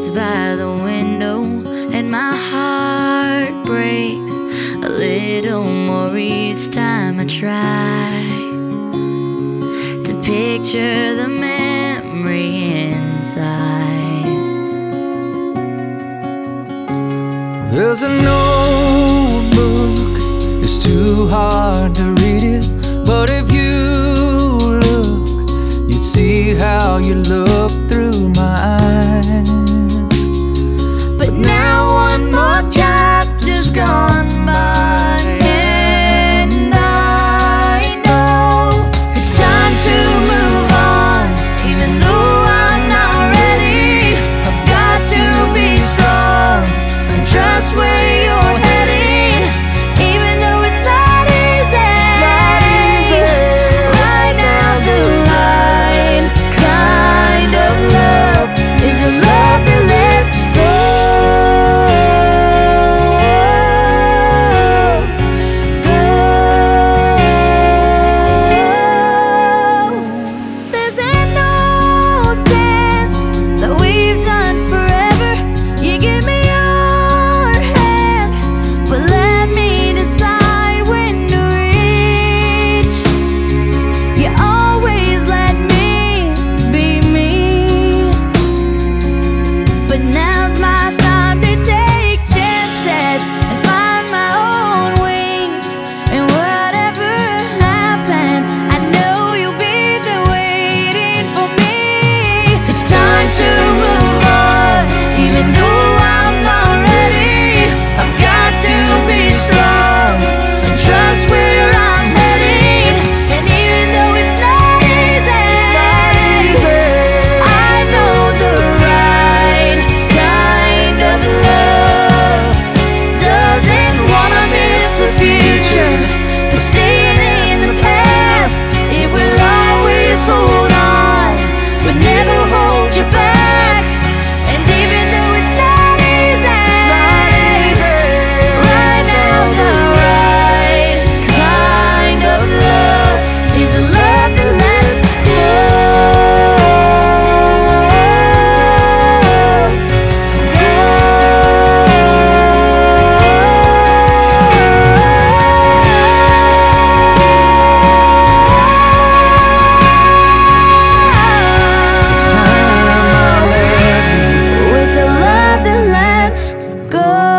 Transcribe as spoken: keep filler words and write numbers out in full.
sits by the window and my heart breaks a little more each time I try to picture the memory inside. There's an old book, it's too hard to read it, but if you look, you'd see how you look through my eyes. But now one more chapter's gone by, and I know it's time to move on. Even though I'm not ready, I've got to be strong and trust where you're heading. Even though it's not easy, It's not easy. right now the right kind of love is a love that lets go. There's an old dance that we've done forever. You give me your hand, but let me decide when to reach. You always let me be me, but now's my time to take chances and find my own wings. And whatever happens, I know you'll be there waiting for me. It's time to move on, even though I'm not ready. I've got to be strong and trust where I'm heading. And even though it's not easy, It's not easy. I know the right kind of love doesn't wanna miss the future, but staying in the past, it will always hold on, but never hold you back. And even though it's not easy, It's not easy. right now the right kind of love is a love that lets go. It's time I let you. With a love that lets go.